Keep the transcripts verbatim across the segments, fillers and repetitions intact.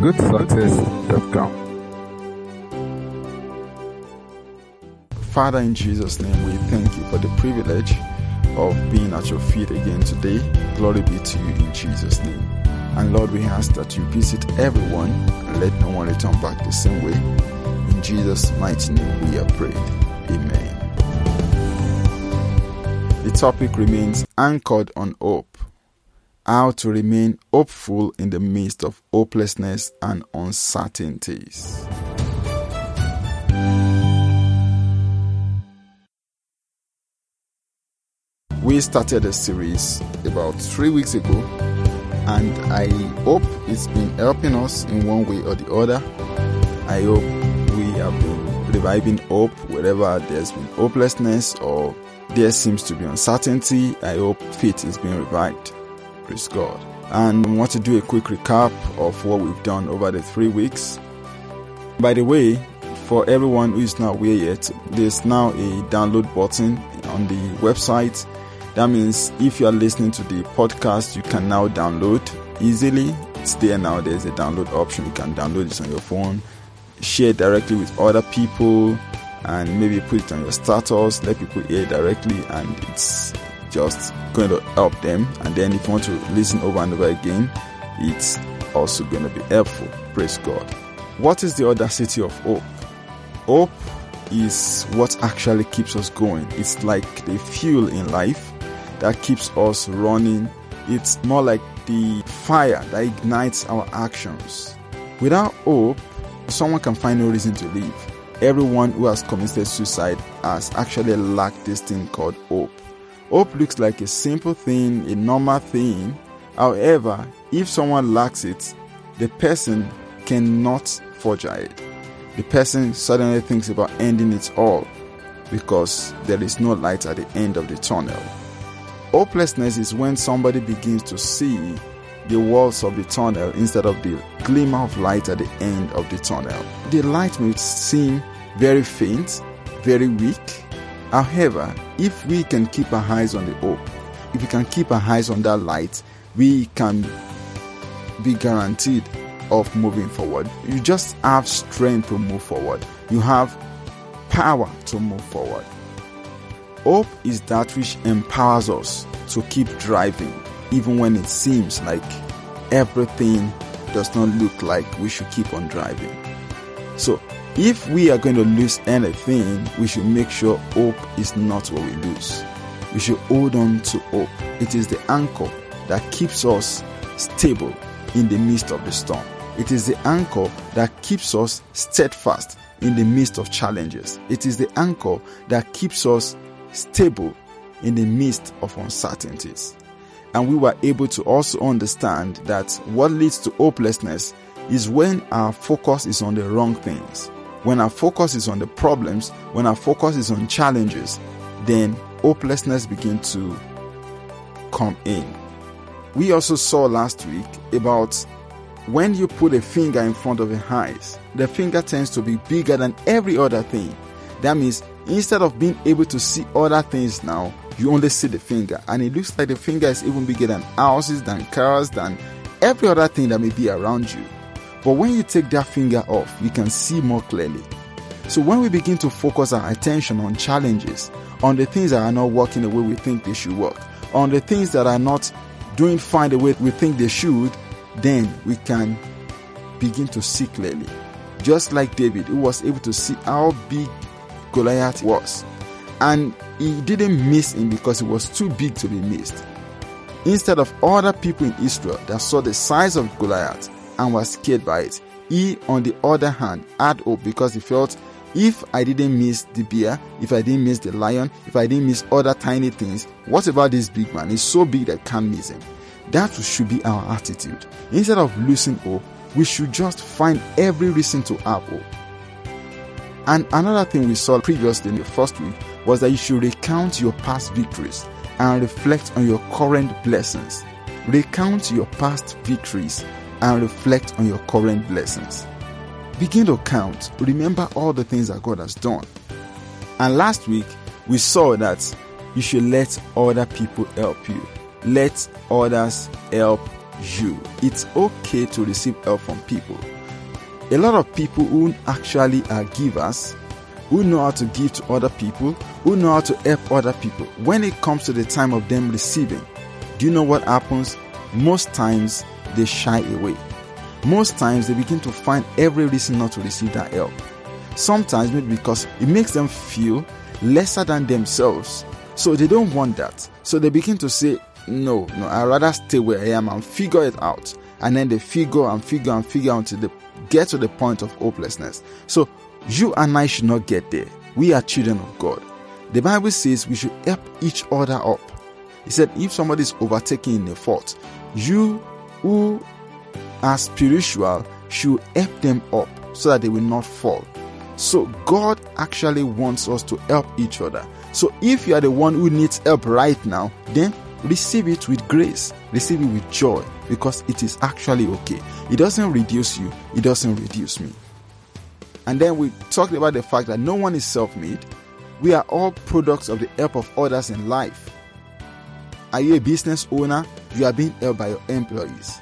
good success dot com. Father, in Jesus' name, we thank you for the privilege of being at your feet again today. Glory be to you in Jesus' name. And Lord, we ask that you visit everyone and let no one return back the same way. In Jesus' mighty name we have prayed. Amen. The topic remains anchored on hope. How to remain hopeful in the midst of hopelessness and uncertainties. We started a series about three weeks ago, and I hope it's been helping us in one way or the other. I hope we have been reviving hope wherever there's been hopelessness or there seems to be uncertainty. I hope faith is being revived. Praise God. And I want to do a quick recap of what we've done over the three weeks. By the way, for everyone who is not aware yet, there's now a download button on the website. That means if you are listening to the podcast, you can now download easily. It's there now. There's a download option. You can download it on your phone, share it directly with other people, and maybe put it on your status, let people hear it directly, and it's just going to help them. And then if you want to listen over and over again, it's also going to be helpful. Praise God. What is the audacity of hope? Hope is what actually keeps us going. It's like the fuel in life that keeps us running. It's more like the fire that ignites our actions. Without hope, someone can find no reason to live. Everyone who has committed suicide has actually lacked this thing called hope. Hope looks like a simple thing, a normal thing. However, if someone lacks it, the person cannot forge it. The person suddenly thinks about ending it all because there is no light at the end of the tunnel. Hopelessness is when somebody begins to see the walls of the tunnel instead of the glimmer of light at the end of the tunnel. The light may seem very faint, very weak. However, if we can keep our eyes on the hope, if we can keep our eyes on that light, we can be guaranteed of moving forward. You just have strength to move forward. You have power to move forward. Hope is that which empowers us to keep driving, even when it seems like everything does not look like we should keep on driving. So, if we are going to lose anything, we should make sure hope is not what we lose. We should hold on to hope. It is the anchor that keeps us stable in the midst of the storm. It is the anchor that keeps us steadfast in the midst of challenges. It is the anchor that keeps us stable in the midst of uncertainties. And we were able to also understand that what leads to hopelessness is when our focus is on the wrong things. When our focus is on the problems, when our focus is on challenges, then hopelessness begins to come in. We also saw last week about when you put a finger in front of your eyes, the finger tends to be bigger than every other thing. That means instead of being able to see other things now, you only see the finger. And it looks like the finger is even bigger than houses, than cars, than every other thing that may be around you. But when you take that finger off, you can see more clearly. So when we begin to focus our attention on challenges, on the things that are not working the way we think they should work, on the things that are not doing fine the way we think they should, then we can begin to see clearly. Just like David, who was able to see how big Goliath was. And he didn't miss him because he was too big to be missed. Instead of other people in Israel that saw the size of Goliath and was scared by it, he, on the other hand, had hope because he felt, if I didn't miss the bear, if I didn't miss the lion, if I didn't miss other tiny things, what about this big man? He's so big that I can't miss him. That should be our attitude. Instead of losing hope, we should just find every reason to have hope. And another thing we saw previously in the first week was that you should recount your past victories and reflect on your current blessings. Recount your past victories and reflect on your current blessings. Begin to count. Remember all the things that God has done. And last week, we saw that you should let other people help you. Let others help you. It's okay to receive help from people. A lot of people who actually are givers, who know how to give to other people, who know how to help other people, when it comes to the time of them receiving, do you know what happens? Most times they shy away. Most times they begin to find every reason not to receive that help. Sometimes maybe because it makes them feel lesser than themselves. So they don't want that. So they begin to say, no, no, I'd rather stay where I am and figure it out. And then they figure and figure and figure until they get to the point of hopelessness. So you and I should not get there. We are children of God. The Bible says we should help each other up. He said, if somebody is overtaken in a fault, you who are spiritual should help them up so that they will not fall. So God actually wants us to help each other. So if you are the one who needs help right now, then receive it with grace. Receive it with joy, because it is actually okay. It doesn't reduce you. It doesn't reduce me. And then we talked about the fact that no one is self-made. We are all products of the help of others in life. Are you a business owner? You are being helped by your employees.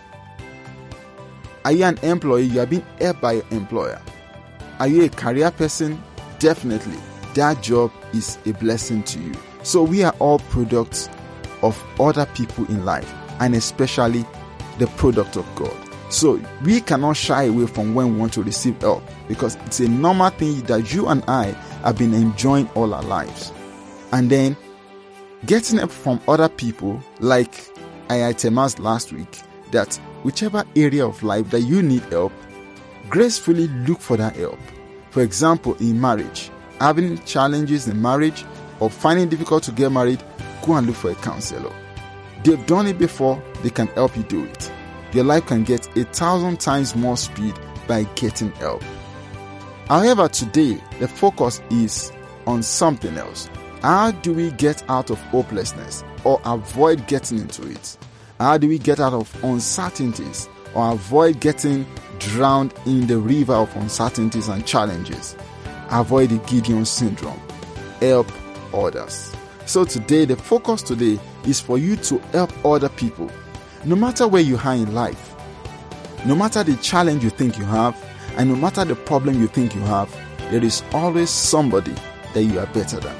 Are you an employee? You are being helped by your employer. Are you a career person? Definitely. That job is a blessing to you. So we are all products of other people in life, and especially the product of God. So we cannot shy away from when we want to receive help, because it's a normal thing that you and I have been enjoying all our lives. And then getting help from other people, like I itemised last week, that whichever area of life that you need help, gracefully look for that help. For example, in marriage, having challenges in marriage or finding it difficult to get married, go and look for a counselor. They've done it before, they can help you do it. Your life can get a thousand times more speed by getting help. However, today, the focus is on something else. How do we get out of hopelessness or avoid getting into it? How do we get out of uncertainties or avoid getting drowned in the river of uncertainties and challenges? Avoid the Gideon syndrome. Help others. So today, the focus today is for you to help other people. No matter where you are in life, no matter the challenge you think you have, and no matter the problem you think you have, there is always somebody that you are better than.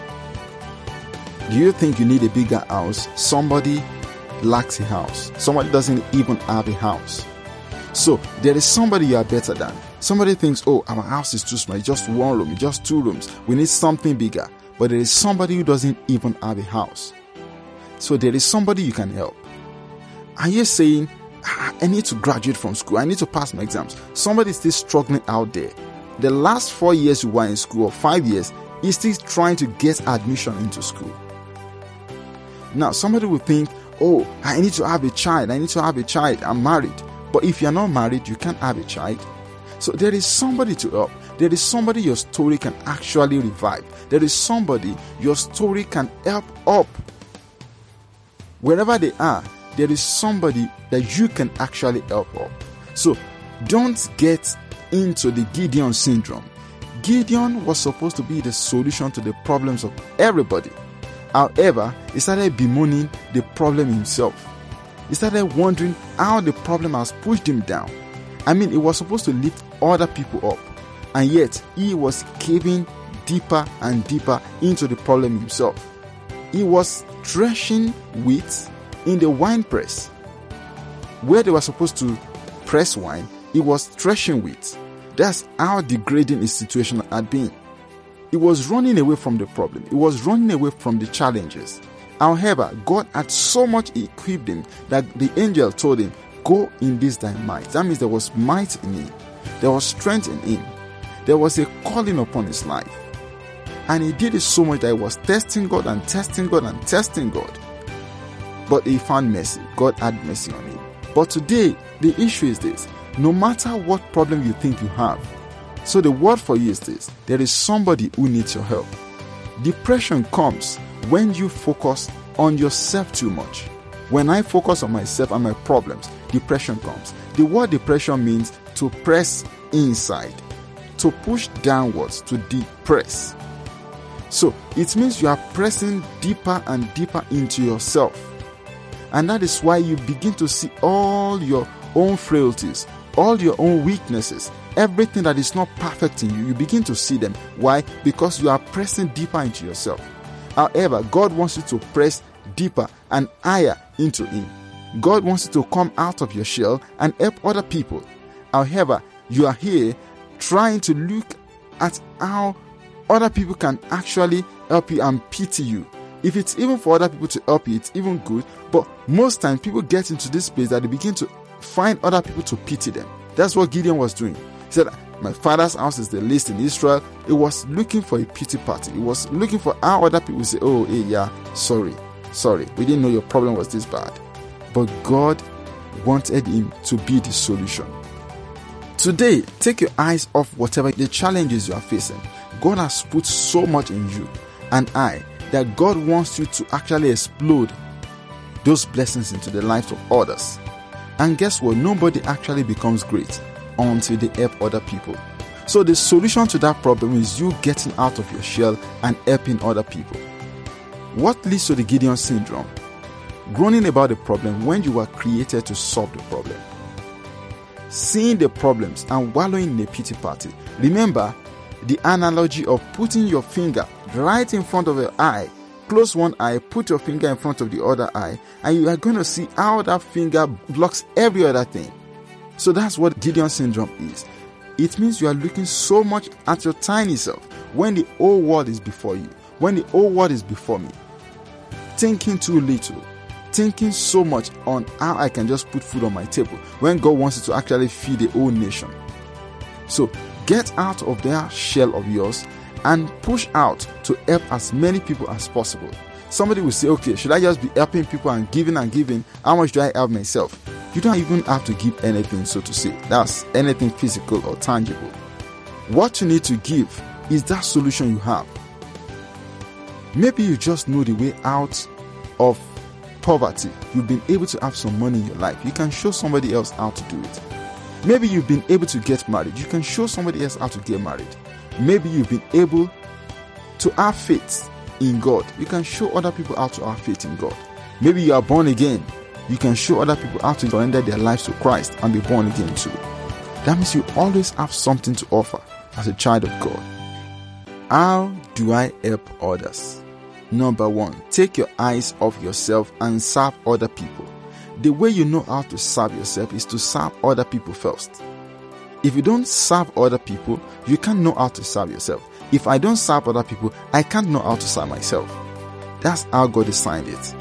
Do you think you need a bigger house? Somebody lacks a house. Somebody doesn't even have a house. So there is somebody you are better than. Somebody thinks, oh, our house is too small, it's just one room, it's just two rooms. We need something bigger. But there is somebody who doesn't even have a house. So there is somebody you can help. Are you saying, ah, I need to graduate from school, I need to pass my exams? Somebody is still struggling out there. The last four years you were in school, or five years, is still trying to get admission into school. Now, somebody will think, oh, I need to have a child, I need to have a child, I'm married. But if you're not married, you can't have a child. So there is somebody to help. There is somebody your story can actually revive. There is somebody your story can help up. Wherever they are, there is somebody that you can actually help up. So don't get into the Gideon syndrome. Gideon was supposed to be the solution to the problems of everybody. However, he started bemoaning the problem himself. He started wondering how the problem has pushed him down. I mean, he was supposed to lift other people up, and yet he was caving deeper and deeper into the problem himself. He was threshing wheat in the wine press. Where they were supposed to press wine, he was threshing wheat. That's how degrading his situation had been. He was running away from the problem. He was running away from the challenges. However, God had so much equipped him that the angel told him, go in this thy might. That means there was might in him. There was strength in him. There was a calling upon his life. And he did it so much that he was testing God and testing God and testing God. But he found mercy. God had mercy on him. But today, the issue is this. No matter what problem you think you have, so the word for you is this: there is somebody who needs your help. Depression comes when you focus on yourself too much. When I focus on myself and my problems, depression comes. The word depression means to press inside, to push downwards, to depress. So it means you are pressing deeper and deeper into yourself. And that is why you begin to see all your own frailties, all your own weaknesses, everything that is not perfect in you, you begin to see them. Why? Because you are pressing deeper into yourself. However, God wants you to press deeper and higher into Him. God wants you to come out of your shell and help other people. However, you are here trying to look at how other people can actually help you and pity you. If it's even for other people to help you, it's even good. But most times people get into this place that they begin to find other people to pity them. That's what Gideon was doing. He said, my father's house is the least in Israel. It was looking for a pity party. It was looking for how other people say, oh, hey, yeah, sorry, sorry. We didn't know your problem was this bad. But God wanted him to be the solution. Today, take your eyes off whatever the challenges you are facing. God has put so much in you and I that God wants you to actually explode those blessings into the lives of others. And guess what? Nobody actually becomes great until they help other people. So the solution to that problem is you getting out of your shell and helping other people. What leads to the Gideon syndrome? Groaning about the problem when you were created to solve the problem. Seeing the problems and wallowing in a pity party. Remember the analogy of putting your finger right in front of your eye. Close one eye, put your finger in front of the other eye, and you are going to see how that finger blocks every other thing. So that's what Gideon syndrome is. It means you are looking so much at your tiny self when the whole world is before you, when the whole world is before me. Thinking too little, thinking so much on how I can just put food on my table when God wants you to actually feed the whole nation. So get out of that shell of yours and push out to help as many people as possible. Somebody will say, okay, should I just be helping people and giving and giving? How much do I help myself? You don't even have to give anything, so to say. That's anything physical or tangible. What you need to give is that solution you have. Maybe you just know the way out of poverty. You've been able to have some money in your life. You can show somebody else how to do it. Maybe you've been able to get married. You can show somebody else how to get married. Maybe you've been able to have faith in God. You can show other people how to have faith in God. Maybe you are born again. You can show other people how to surrender their lives to Christ and be born again too. That means you always have something to offer as a child of God. How do I help others? Number one, take your eyes off yourself and serve other people. The way you know how to serve yourself is to serve other people first. If you don't serve other people, you can't know how to serve yourself. If I don't serve other people, I can't know how to serve myself. That's how God designed it.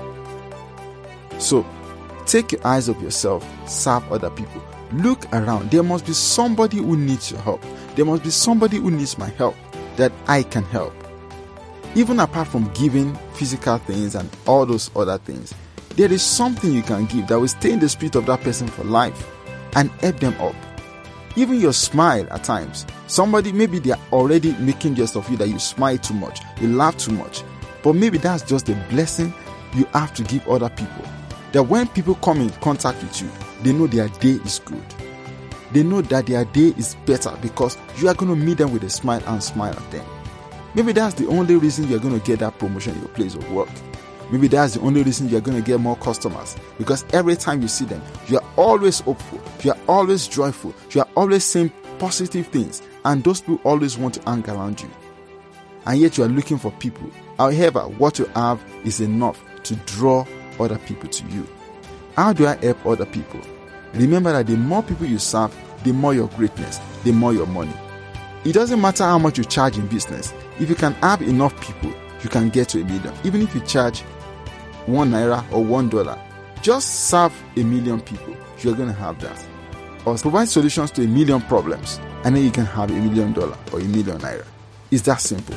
So, take your eyes off yourself, serve other people. Look around. There must be somebody who needs your help. There must be somebody who needs my help that I can help. Even apart from giving physical things and all those other things, there is something you can give that will stay in the spirit of that person for life and help them up. Even your smile at times. Somebody, maybe they are already making jest of you that you smile too much, you laugh too much. But maybe that's just a blessing you have to give other people. That when people come in contact with you, they know their day is good. They know that their day is better because you are going to meet them with a smile and smile at them. Maybe that's the only reason you're going to get that promotion in your place of work. Maybe that's the only reason you're going to get more customers. Because every time you see them, you are always hopeful. You are always joyful. You are always saying positive things. And those people always want to hang around you. And yet you are looking for people. However, what you have is enough to draw other people to you. How do I help other people? Remember that the more people you serve, the more your greatness, the more your money. It doesn't matter how much you charge in business. If you can have enough people, you can get to a million. Even if you charge one naira or one dollar, just serve a million people, you're going to have that. Or provide solutions to a million problems, and then you can have a million dollar or a million naira. It's that simple.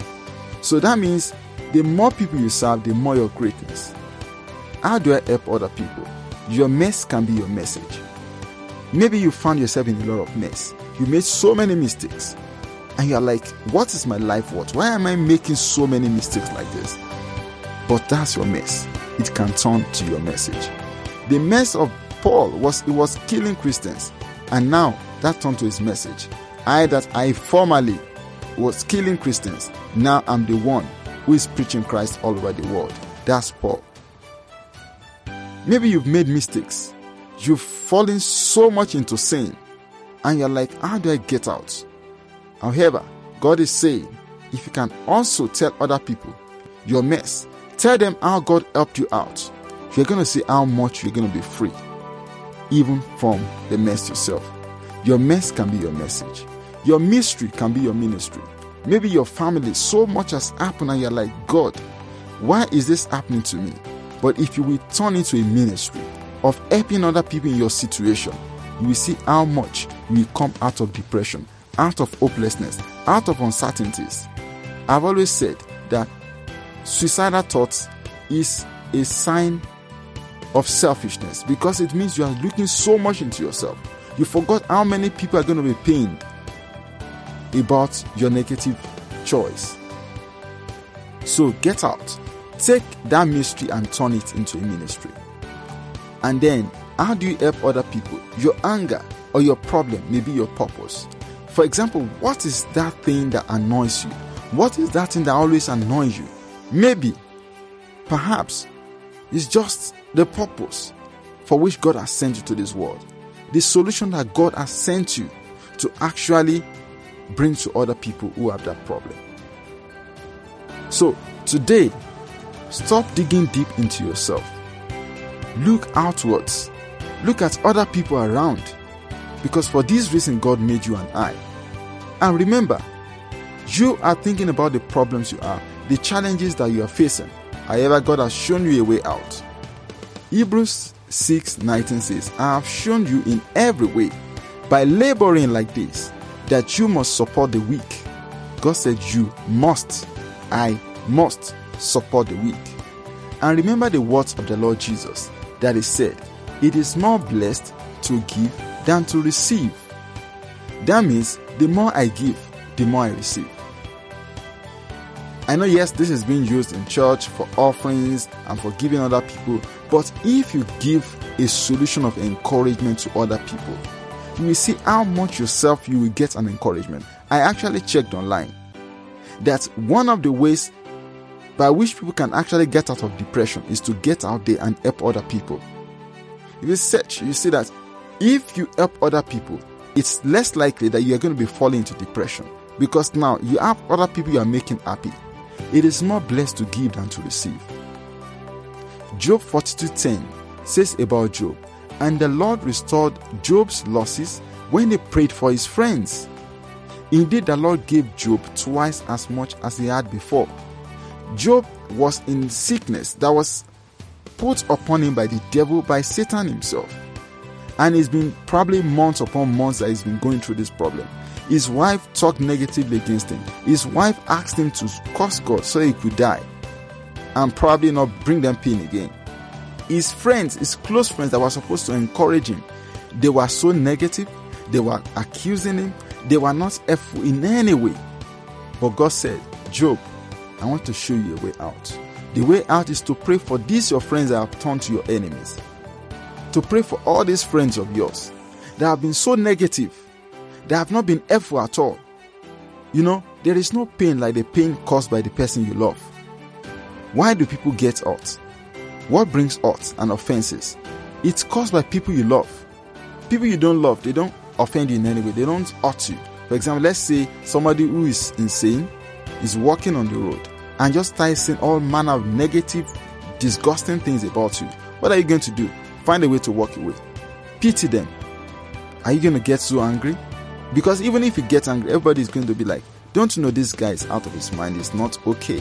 So that means the more people you serve, the more your greatness. How do I help other people? Your mess can be your message. Maybe you found yourself in a lot of mess. You made so many mistakes. And you're like, what is my life worth? Why am I making so many mistakes like this? But that's your mess. It can turn to your message. The mess of Paul was it was killing Christians. And now that turned to his message. I that I formerly was killing Christians. Now I'm the one who is preaching Christ all over the world. That's Paul. Maybe you've made mistakes. You've fallen so much into sin and you're like, how do I get out? However, God is saying, if you can also tell other people your mess, tell them how God helped you out, you're going to see how much you're going to be free, even from the mess yourself. Your mess can be your message. Your mystery can be your ministry. Maybe your family, so much has happened and you're like, God, why is this happening to me? But if you will turn into a ministry of helping other people in your situation, you will see how much you will come out of depression, out of hopelessness, out of uncertainties. I've always said that suicidal thoughts is a sign of selfishness because it means you are looking so much into yourself. You forgot how many people are going to be pained about your negative choice. So get out. Take that mystery and turn it into a ministry. And then, how do you help other people? Your anger or your problem may be your purpose. For example, what is that thing that annoys you? What is that thing that always annoys you? Maybe, perhaps, it's just the purpose for which God has sent you to this world. The solution that God has sent you to actually bring to other people who have that problem. So, today, stop digging deep into yourself. Look outwards. Look at other people around. Because for this reason, God made you and I. And remember, you are thinking about the problems you have, the challenges that you are facing. However, God has shown you a way out. Hebrews six nineteen says, I have shown you in every way, by laboring like this, that you must support the weak. God said you must. I must support the weak. And remember the words of the Lord Jesus, that He said, it is more blessed to give than to receive. That means the more I give, the more I receive. I know, yes, this is being used in church for offerings and for giving other people, but if you give a solution of encouragement to other people, you will see how much yourself you will get an encouragement. I actually checked online that one of the ways by which people can actually get out of depression is to get out there and help other people. If you search, you see that if you help other people, it's less likely that you are going to be falling into depression, because now you have other people you are making happy. It is more blessed to give than to receive. Job forty-two ten says about Job, and the Lord restored Job's losses when he prayed for his friends. Indeed, the Lord gave Job twice as much as he had before. Job was in sickness that was put upon him by the devil, by Satan himself. And it's been probably months upon months that he's been going through this problem. His wife talked negatively against him. His wife asked him to curse God so he could die and probably not bring them pain again. His friends, his close friends that were supposed to encourage him, they were so negative. They were accusing him. They were not helpful in any way. But God said, Job, I want to show you a way out. The way out is to pray for these your friends that have turned to your enemies. To pray for all these friends of yours that have been so negative, that have not been helpful at all. You know, there is no pain like the pain caused by the person you love. Why do people get hurt? What brings hurt and offenses? It's caused by people you love. People you don't love, they don't offend you in any way. They don't hurt you. For example, let's say somebody who is insane is walking on the road and just starts saying all manner of negative, disgusting things about you. What are you going to do? Find a way to walk away. Pity them. Are you going to get so angry? Because even if you get angry, everybody is going to be like, don't you know this guy is out of his mind? It's not okay.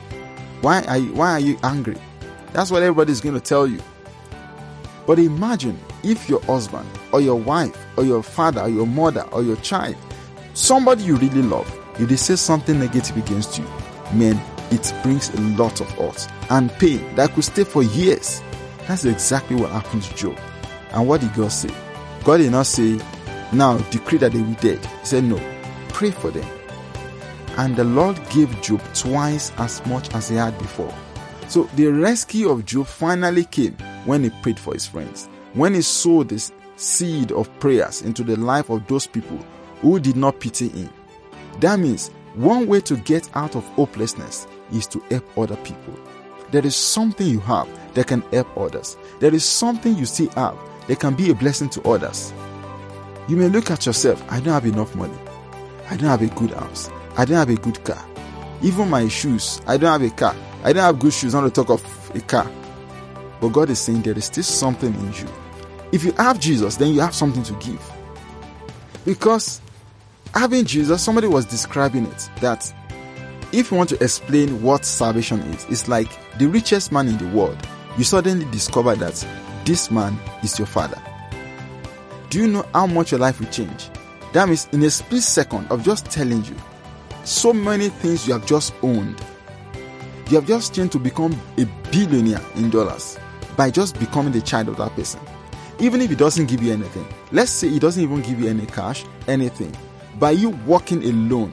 Why are you, why are you angry? That's what everybody is going to tell you. But imagine if your husband or your wife or your father or your mother or your child, somebody you really love, if they say something negative against you, man, it brings a lot of hurt and pain that could stay for years. That's exactly what happened to Job. And what did God say? God did not say, now decree that they will be dead. He said, no, pray for them. And the Lord gave Job twice as much as he had before. So the rescue of Job finally came when he prayed for his friends. When he sowed this seed of prayers into the life of those people who did not pity him. That means one way to get out of hopelessness is to help other people. There is something you have that can help others. There is something you still have that can be a blessing to others. You may look at yourself, I don't have enough money. I don't have a good house. I don't have a good car. Even my shoes, I don't have a car. I don't have good shoes, not to talk of a car. But God is saying there is still something in you. If you have Jesus, then you have something to give. Because having Jesus, somebody was describing it, that if you want to explain what salvation is, it's like the richest man in the world. You suddenly discover that this man is your father. Do you know how much your life will change? That means in a split second of just telling you, so many things you have just owned. You have just changed to become a billionaire in dollars by just becoming the child of that person. Even if he doesn't give you anything, let's say he doesn't even give you any cash, anything, by you walking alone,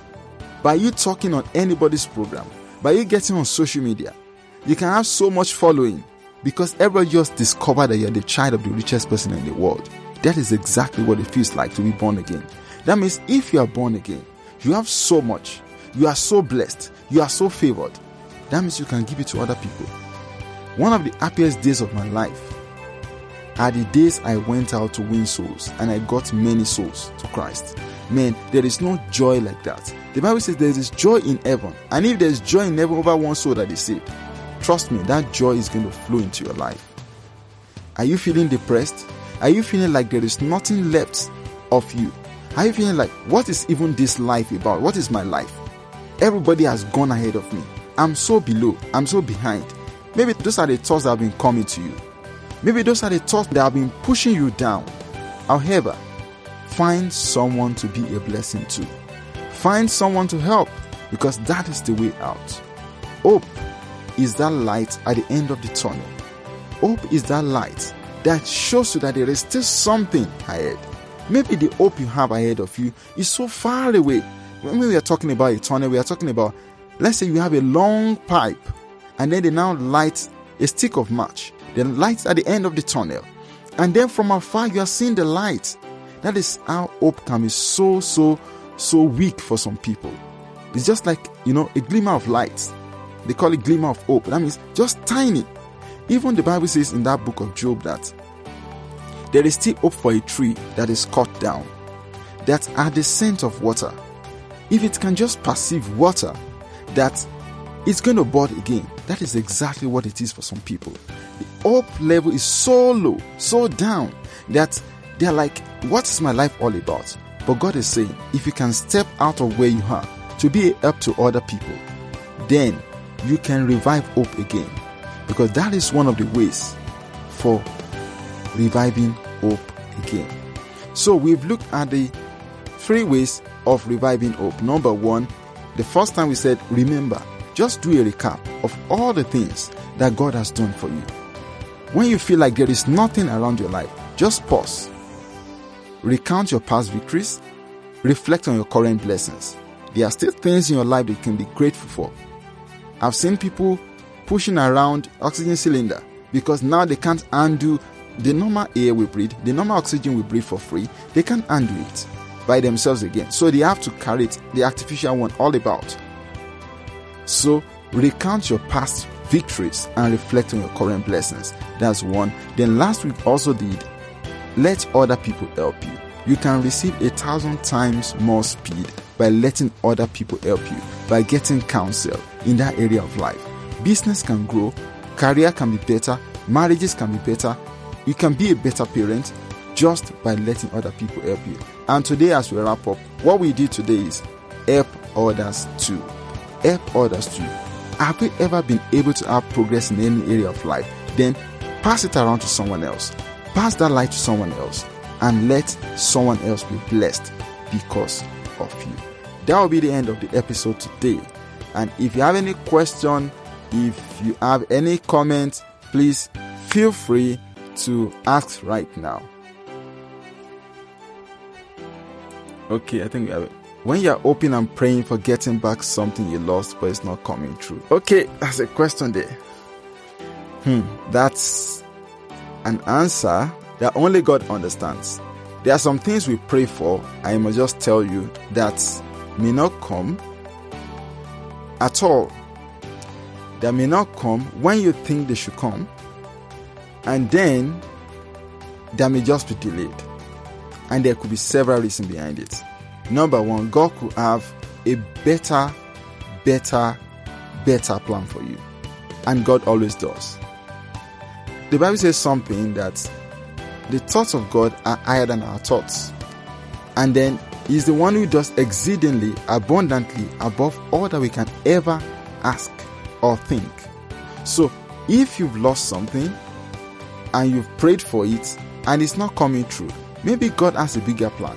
by you talking on anybody's program, by you getting on social media, you can have so much following because everybody just discovered that you're the child of the richest person in the world. That is exactly what it feels like to be born again. That means if you are born again, you have so much, you are so blessed, you are so favored. That means you can give it to other people. One of the happiest days of my life are the days I went out to win souls and I got many souls to Christ. Man, there is no joy like that. The Bible says there is joy in heaven, and if there is joy in heaven over one soul that is saved, trust me, that joy is going to flow into your life. Are you feeling depressed? Are you feeling like there is nothing left of you? Are you feeling like, what is even this life about? What is my life? Everybody has gone ahead of me. I'm so below. I'm so behind. Maybe those are the thoughts that have been coming to you. Maybe those are the thoughts that have been pushing you down. However, find someone to be a blessing to. Find someone to help, because that is the way out. Hope is that light at the end of the tunnel. Hope is that light that shows you that there is still something ahead. Maybe the hope you have ahead of you is so far away. When we are talking about a tunnel, we are talking about, let's say you have a long pipe, and then they now light a stick of match. The light at the end of the tunnel. And then from afar, you are seeing the light. That is how hope can be so, so, so weak for some people. It's just like, you know, a glimmer of light. They call it glimmer of hope. That means just tiny. Even the Bible says in that book of Job that there is still hope for a tree that is cut down, that at the scent of water, if it can just perceive water, that it's going to bud again. That is exactly what it is for some people. The hope level is so low, so down, that they're like, what is my life all about? But God is saying, if you can step out of where you are to be a help to other people, then you can revive hope again. Because that is one of the ways for reviving hope again. So we've looked at the three ways of reviving hope. Number one, the first time we said, remember. Just do a recap of all the things that God has done for you. When you feel like there is nothing around your life, just pause. Recount your past victories. Reflect on your current blessings. There are still things in your life that you can be grateful for. I've seen people pushing around oxygen cylinder because now they can't undo the normal air we breathe, the normal oxygen we breathe for free. They can't undo it by themselves again. So they have to carry it, the artificial one, all about. So recount your past victories and reflect on your current blessings. That's one. Then last week also did, let other people help you. You can receive a thousand times more speed by letting other people help you, by getting counsel in that area of life. Business can grow, career can be better, marriages can be better. You can be a better parent just by letting other people help you. And today, as we wrap up, what we did today is help others too. Help others too. Have you ever been able to have progress in any area of life? Then pass it around to someone else. Pass that light to someone else and let someone else be blessed because of you. That will be the end of the episode today. And if you have any question, if you have any comment, please feel free to ask right now. Okay, I think we have it. When you're hoping and praying for getting back something you lost but it's not coming true. Okay, that's a question there. Hmm, that's an answer that only God understands. There are some things we pray for, I must just tell you, that may not come at all. That may not come when you think they should come. And then, they may just be delayed. And there could be several reasons behind it. Number one, God could have a better, better, better plan for you. And God always does. The Bible says something that the thoughts of God are higher than our thoughts. And then He's the one who does exceedingly, abundantly, above all that we can ever ask or think. So, if you've lost something and you've prayed for it and it's not coming true, maybe God has a bigger plan.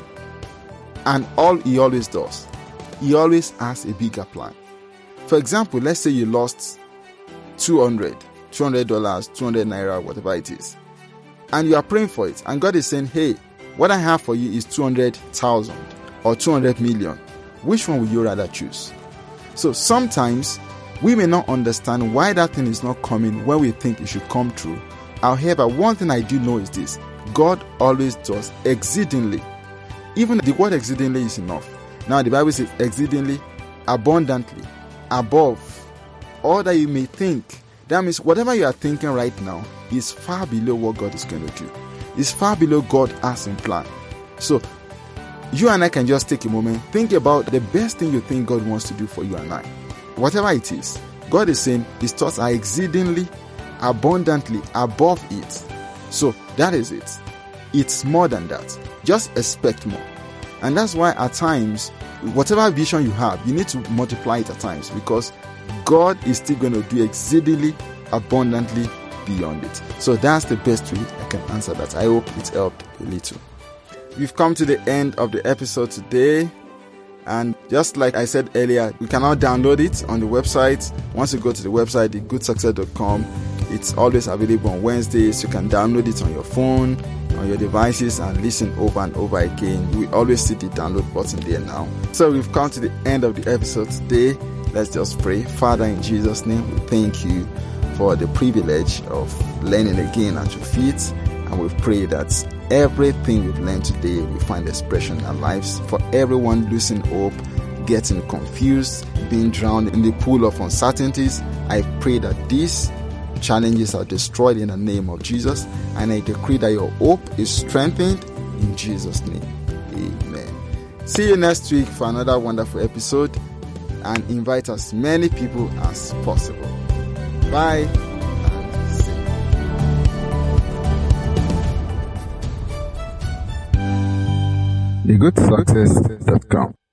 And all He always does, He always has a bigger plan. For example, let's say you lost two hundred, two hundred dollars, two hundred naira, whatever it is. And you are praying for it. And God is saying, hey, what I have for you is two hundred thousand or two hundred million. Which one would you rather choose? So sometimes we may not understand why that thing is not coming when we think it should come true. However, one thing I do know is this: God always does exceedingly. Even the word exceedingly is enough. Now the Bible says exceedingly, abundantly, above all that you may think. That means whatever you are thinking right now is far below what God is going to do. It's far below God has in plan. So you and I can just take a moment, think about the best thing you think God wants to do for you and I. Whatever it is, God is saying His thoughts are exceedingly, abundantly above it. So that is it. It's more than that. Just expect more. And that's why at times, whatever vision you have, you need to multiply it at times, because God is still going to do exceedingly, abundantly beyond it. So that's the best way I can answer that. I hope it helped a little. We've come to the end of the episode today. And just like I said earlier, you can now download it on the website. Once you go to the website, the good success dot com, it's always available on Wednesdays. You can download it on your phone, on your devices, and listen over and over again. We always see the download button there now. So we've come to the end of the episode today. Let's just pray. Father, in Jesus' name, we thank you for the privilege of learning again at your feet. And we pray that everything we've learned today will find expression in our lives. For everyone losing hope, getting confused, being drowned in the pool of uncertainties, I pray that these challenges are destroyed in the name of Jesus. And I decree that your hope is strengthened in Jesus' name. Amen. See you next week for another wonderful episode. And invite as many people as possible. Bye. the good success dot com